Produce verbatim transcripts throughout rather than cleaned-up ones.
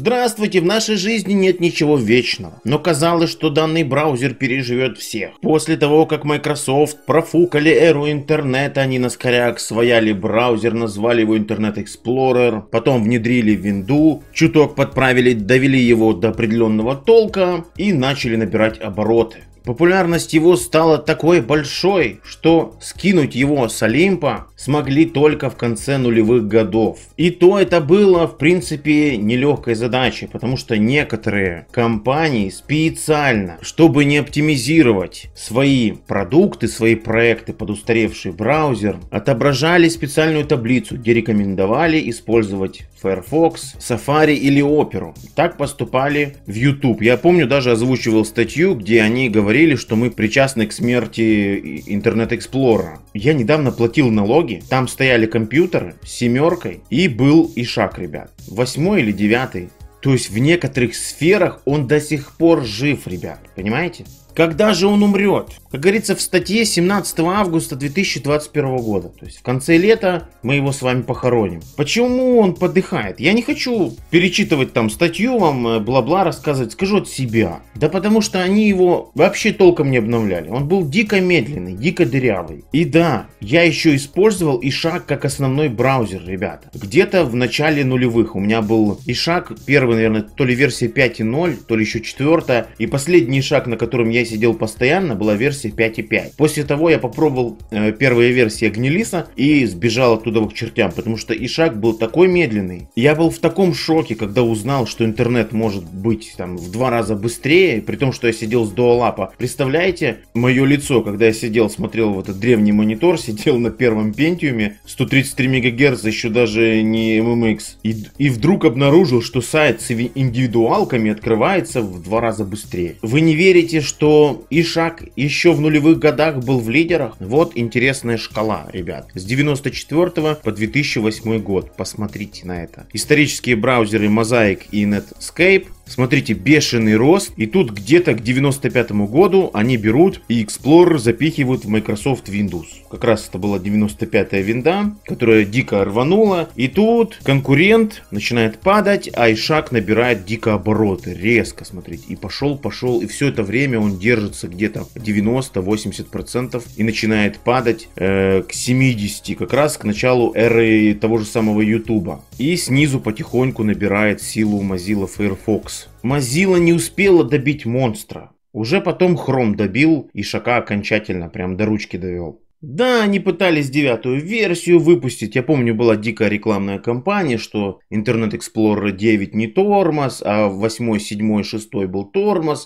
Здравствуйте, в нашей жизни нет ничего вечного, но казалось, что данный браузер переживет всех. После того, как Microsoft профукали эру интернета, они на скоряк свояли браузер, назвали его Internet Explorer, потом внедрили винду, чуток подправили, довели его до определенного толка и начали набирать обороты. Популярность его стала такой большой, что скинуть его с Олимпа смогли только в конце нулевых годов. И то это было, в принципе, нелегкой задачей, потому что некоторые компании специально, чтобы не оптимизировать свои продукты, свои проекты под устаревший браузер, отображали специальную таблицу, где рекомендовали использовать Firefox, Safari или Opera. Так поступали в YouTube. Я помню, даже озвучивал статью, где они говорили, что мы причастны к смерти Internet Explorer. Я недавно платил налоги, там стояли компьютеры с семеркой и был ишак, ребят. Восьмой или девятый. То есть в некоторых сферах он до сих пор жив, ребят. Понимаете? Когда же он умрет? Как говорится в статье семнадцатого августа две тысячи двадцать первого года. То есть в конце лета мы его с вами похороним. Почему он подыхает? Я не хочу перечитывать там статью, вам бла-бла рассказывать. Скажу от себя. Да потому что они его вообще толком не обновляли. Он был дико медленный, дико дырявый. И да, я еще использовал ишак как основной браузер, ребята. Где-то в начале нулевых у меня был ишак, первый, наверное, то ли версия пять и ноль, то ли еще четвертая. И последний ишак, на котором я сидел постоянно, была версия пять и пять. После того я попробовал э, первые версии Гнилиса и сбежал оттуда к чертям, потому что ишак был такой медленный. Я был в таком шоке, когда узнал, что интернет может быть там в два раза быстрее, при том, что я сидел с дуалапа. Представляете мое лицо, когда я сидел, смотрел в этот древний монитор, сидел на первом пентиуме, сто тридцать три мегагерца, еще даже не эм эм икс, и, и вдруг обнаружил, что сайт с индивидуалками открывается в два раза быстрее. Вы не верите, что ишак еще в нулевых годах был в лидерах? Вот интересная шкала, ребят. С девяносто четвёртого по две тысячи восьмой год. Посмотрите на это. Исторические браузеры Mosaic и Netscape. Смотрите, бешеный рост. И тут где-то к девяносто пятому году они берут и Explorer запихивают в Microsoft Windows. Как раз это была девяносто пятая винда, которая дико рванула. И тут конкурент начинает падать, а ишак набирает дико обороты. Резко, смотрите. И пошел, пошел. И все это время он держится где-то девяносто-восемьдесят процентов и начинает падать э, к семидесяти, как раз к началу эры того же самого YouTube. И снизу потихоньку набирает силу Mozilla Firefox. Mozilla не успела добить монстра. Уже потом Chrome добил, ишака окончательно прям до ручки довел. Да, они пытались девятую версию выпустить. Я помню, была дикая рекламная кампания, что Internet Explorer девять не тормоз, а восьмой, седьмой, шестой был тормоз.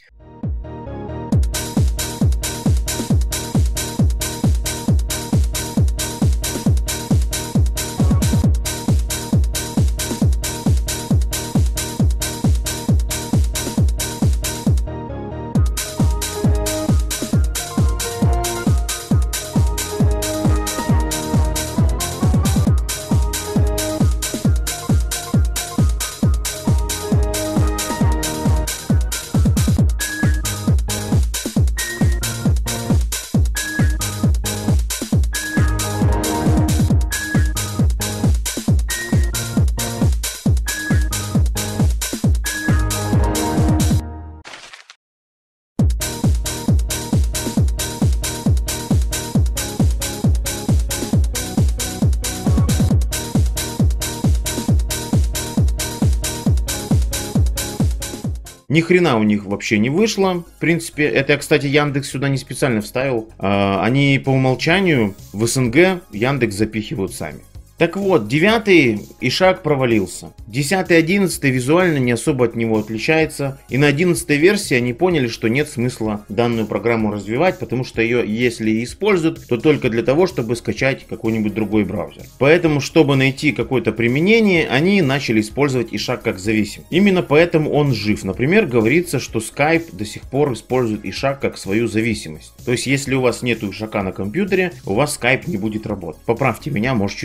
Ни хрена у них вообще не вышло. В принципе, это я, кстати, Яндекс сюда не специально вставил. Они по умолчанию в эс эн гэ Яндекс запихивают сами. Так вот, девятый ишак провалился. десятый и одиннадцатый визуально не особо от него отличается. И на одиннадцатой версии они поняли, что нет смысла данную программу развивать, потому что ее, если и используют, то только для того, чтобы скачать какой-нибудь другой браузер. Поэтому, чтобы найти какое-то применение, они начали использовать ишак как зависим. Именно поэтому он жив. Например, говорится, что Skype до сих пор использует ишак как свою зависимость. То есть, если у вас нет ишака на компьютере, у вас Skype не будет работать. Поправьте меня, может что-нибудь поменять.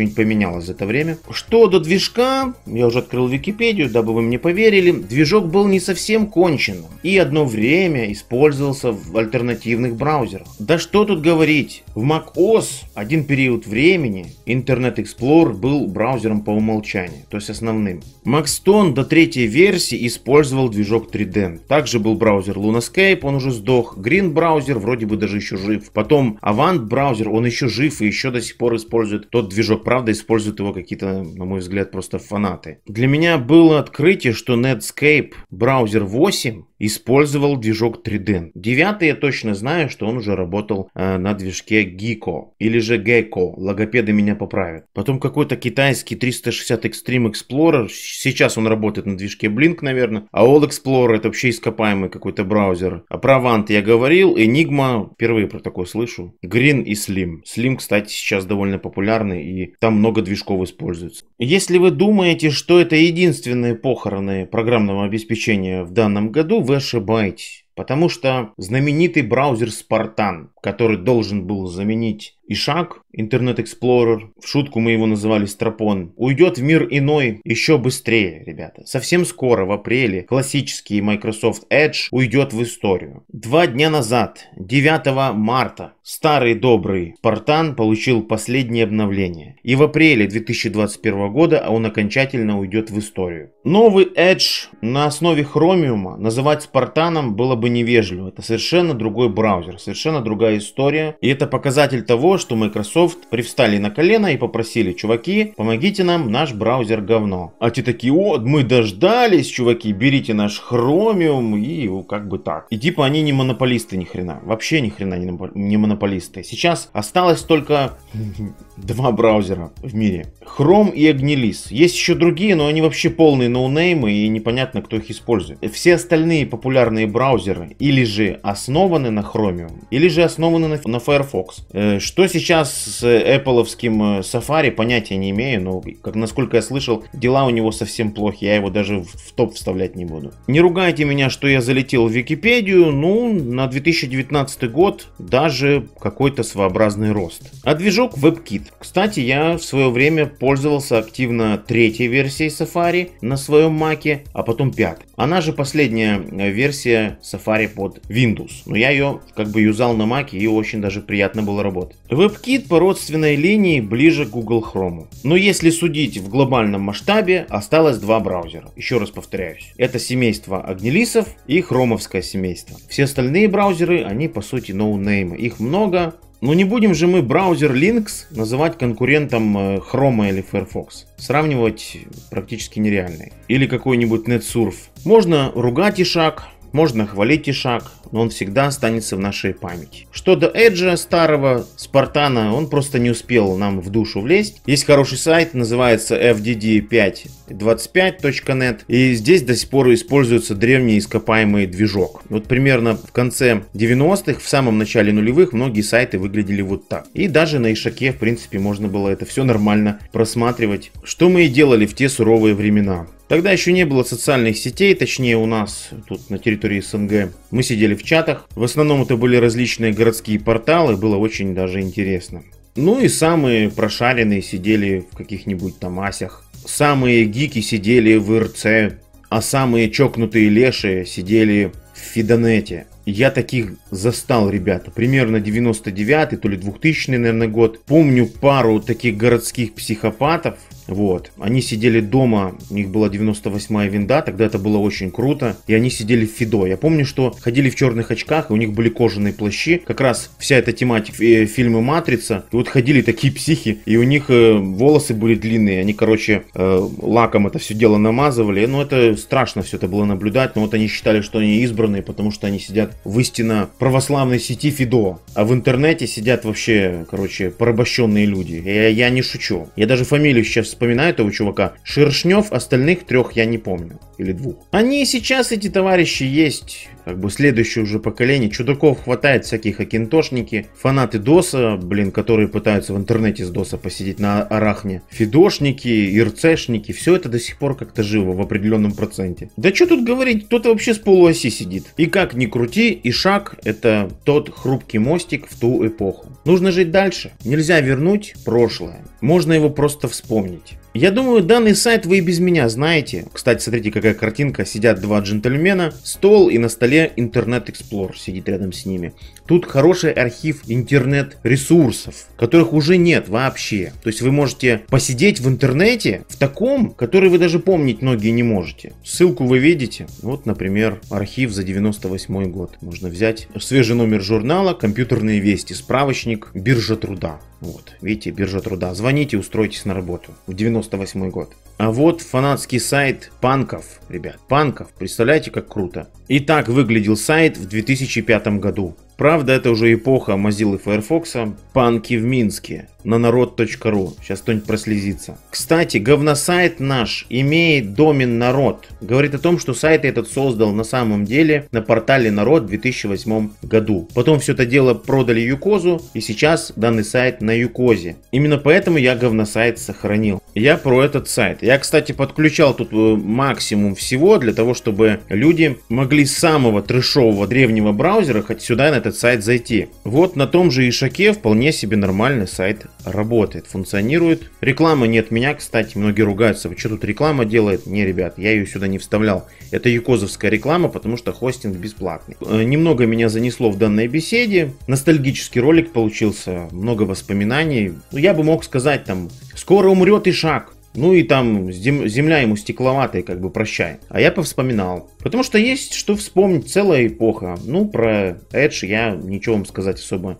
поменялось за это время. Что до движка, я уже открыл Википедию, дабы вы мне поверили, движок был не совсем конченным и одно время использовался в альтернативных браузерах. Да что тут говорить, в macOS один период времени Internet Explorer был браузером по умолчанию, то есть основным. Maxton до третьей версии использовал движок Trident. Также был браузер LunaScape, он уже сдох. Green браузер вроде бы даже еще жив. Потом Avant браузер, он еще жив и еще до сих пор использует тот движок. Правда, используют его какие-то, на мой взгляд, просто фанаты. Для меня было открытие, что Netscape браузер восемь использовал движок Trident. Девятый я точно знаю, что он уже работал э, на движке Gecko или же Gecko. Логопеды меня поправят. Потом какой-то китайский триста шестьдесят Extreme Explorer. Сейчас он работает на движке Blink, наверное. А All Explorer это вообще ископаемый какой-то браузер. А про Avant я говорил. Enigma, впервые про такое слышу. Green и Slim. Slim, кстати, сейчас довольно популярный и там много движков используется. Если вы думаете, что это единственные похороны программного обеспечения в данном году, вы ошибаетесь. Потому что знаменитый браузер Spartan, который должен был заменить Ишак, Internet Explorer, в шутку мы его называли Стропон, уйдет в мир иной еще быстрее, ребята. Совсем скоро, в апреле, классический Microsoft Edge уйдет в историю. Два дня назад, девятого марта, старый добрый Spartan получил последнее обновление. И в апреле две тысячи двадцать первого года он окончательно уйдет в историю. Новый Edge на основе Chromium называть Spartan было бы невежливо. Это совершенно другой браузер, совершенно другая история. И это показатель того, что Microsoft привстали на колено и попросили: чуваки, помогите нам, наш браузер говно. А те такие: о, мы дождались, чуваки, берите наш Chromium, и как бы так. И типа они не монополисты ни хрена, вообще ни хрена не монополисты. Сейчас осталось только два браузера в мире: Chrome и Agnelis. Есть еще другие, но они вообще полные ноунеймы и непонятно, кто их использует. Все остальные популярные браузеры или же основаны на Chromium, или же основаны на, на Firefox. Что сейчас с Apple'овским Safari, понятия не имею, но, как насколько я слышал, дела у него совсем плохи, я его даже в, в топ вставлять не буду. Не ругайте меня, что я залетел в Википедию, ну, на две тысячи девятнадцатый год даже какой-то своеобразный рост. А движок WebKit. Кстати, я в свое время пользовался активно третьей версией Safari на своем Маке, а потом пятой. Она же последняя версия Safari под Windows, но я ее как бы юзал на Маке и очень даже приятно было работать. WebKit по родственной линии ближе к Google Chrome. Но если судить в глобальном масштабе, осталось два браузера. Еще раз повторяюсь. Это семейство Agnelis'ов и хромовское семейство. Все остальные браузеры, они по сути ноунеймы. Их много. Но не будем же мы браузер Lynx называть конкурентом Chrome или Firefox. Сравнивать практически нереально. Или какой-нибудь NetSurf. Можно ругать Ишак, можно хвалить Ишак, но он всегда останется в нашей памяти. Что до Edge старого, Спартана, он просто не успел нам в душу влезть. Есть хороший сайт, называется эф ди ди пять двадцать пять точка нет, и здесь до сих пор используется древний ископаемый движок. Вот примерно в конце девяностых, в самом начале нулевых, многие сайты выглядели вот так. И даже на Ишаке, в принципе, можно было это все нормально просматривать. Что мы и делали в те суровые времена. Тогда еще не было социальных сетей, точнее у нас тут на территории СНГ. Мы сидели в чатах, в основном это были различные городские порталы, было очень даже интересно. Ну и самые прошаренные сидели в каких-нибудь там асях. Самые гики сидели в ИРЦ, а самые чокнутые леши сидели в Фидонете. Я таких застал, ребята, примерно девяносто девятый, то ли двухтысячный, наверное, год. Помню пару таких городских психопатов. Вот. Они сидели дома, у них была девяносто восьмая винда, тогда это было очень круто. И они сидели в Фидо. Я помню, что ходили в черных очках, и у них были кожаные плащи. Как раз вся эта тематика э, фильма «Матрица». И вот ходили такие психи, и у них э, волосы были длинные. Они, короче, э, лаком это все дело намазывали. Ну, это страшно все это было наблюдать. Но вот они считали, что они избранные, потому что они сидят в истинно православной сети Фидо. А в интернете сидят вообще, короче, порабощенные люди. Я, я не шучу. Я даже фамилию сейчас вспоминаю этого чувака. Шершнев, остальных трех я не помню. Или двух. Они сейчас, эти товарищи, есть как бы следующее уже поколение. Чудаков хватает, всяких акинтошники, фанаты доса, блин, которые пытаются в интернете с доса посидеть на арахне, фидошники, ирцешники, все это до сих пор как-то живо в определенном проценте. Да что тут говорить, кто-то вообще с полуоси сидит. И как ни крути, Ишак — это тот хрупкий мостик в ту эпоху. Нужно жить дальше. Нельзя вернуть прошлое. Можно его просто вспомнить. Я думаю, данный сайт вы и без меня знаете. Кстати, смотрите, какая картинка. Сидят два джентльмена, стол, и на столе Internet Explorer сидит рядом с ними. Тут хороший архив интернет-ресурсов, которых уже нет вообще. То есть вы можете посидеть в интернете в таком, который вы даже помнить многие не можете. Ссылку вы видите. Вот, например, архив за девяносто восьмой год. Можно взять свежий номер журнала «Компьютерные вести», справочник «Биржа труда». Вот, видите, биржа труда. Звоните, устройтесь на работу. В девяносто восьмой год. А вот фанатский сайт панков, ребят. Панков, представляете, как круто. И так выглядел сайт в две тысячи пятом году. Правда, это уже эпоха Mozilla Firefox. Панки в Минске. На народ точка ру. Сейчас кто-нибудь прослезится. Кстати, говносайт наш имеет домен народ. Говорит о том, что сайт этот создал на самом деле на портале народ в две тысячи восьмом году. Потом все это дело продали Юкозу, и сейчас данный сайт на Юкозе. Именно поэтому я говносайт сохранил. Я про этот сайт. Я, кстати, подключал тут максимум всего для того, чтобы люди могли с самого трэшового древнего браузера хоть сюда на этот сайт зайти. Вот на том же Ишаке вполне себе нормальный сайт работает, функционирует. Рекламы нет меня, кстати, многие ругаются. Вы что тут реклама делает? Не, ребят, я ее сюда не вставлял. Это юкозовская реклама, потому что хостинг бесплатный. Немного меня занесло в данной беседе. Ностальгический ролик получился, много воспоминаний. Я бы мог сказать там, скоро умрет Ишак. Ну и там зем, земля ему стекловатая, как бы прощай. А я повспоминал. Потому что есть что вспомнить, целая эпоха. Ну, про Edge я ничего вам сказать особо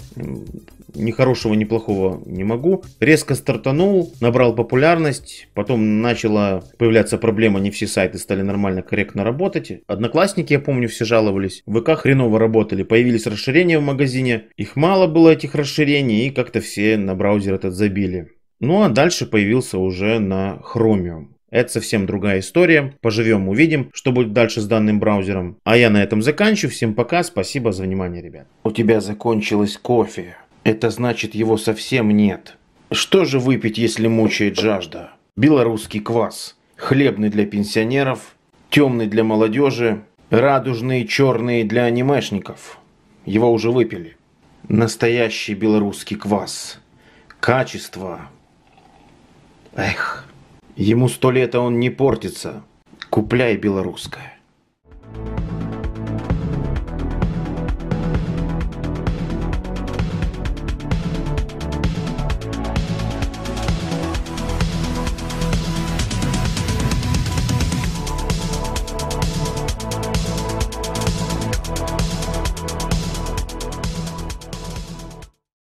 ни хорошего, ни плохого не могу. Резко стартанул, набрал популярность, потом начала появляться проблема, не все сайты стали нормально, корректно работать. Одноклассники, я помню, все жаловались. ВК хреново работали, появились расширения в магазине. Их мало было, этих расширений, и как-то все на браузер этот забили. Ну а дальше появился уже на Chromium. Это совсем другая история. Поживем, увидим, что будет дальше с данным браузером. А я на этом заканчиваю. Всем пока, спасибо за внимание, ребят. У тебя закончилось кофе. Это значит, его совсем нет. Что же выпить, если мучает жажда? Белорусский квас. Хлебный для пенсионеров, темный для молодежи, радужный черный для анимешников. Его уже выпили. Настоящий белорусский квас. Качество. Эх, ему сто лет, а он не портится. Купляй белорусское.